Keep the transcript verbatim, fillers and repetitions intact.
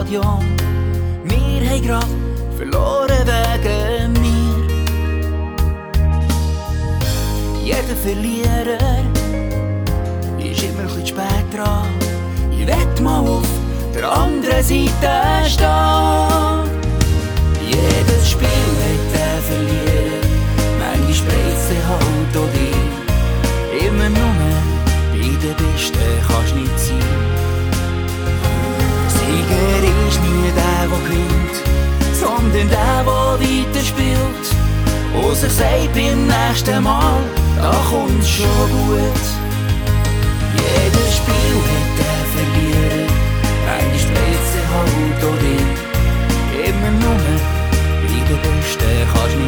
Stadion. Wir haben grad verloren wegen mir. Jeder Verlierer ist immer ein bisschen spät dran. Ich will mal auf der anderen Seite stehen. Jedes Spiel hat einen Verlierer, manchmal spreizt er halt auch dir. Immer nur bei den Besten kannst du nicht sein. Der Sieger ist nie der, der gewinnt, sondern der, der weiterspielt und sich sagt beim nächsten Mal, da kommt's schon gut.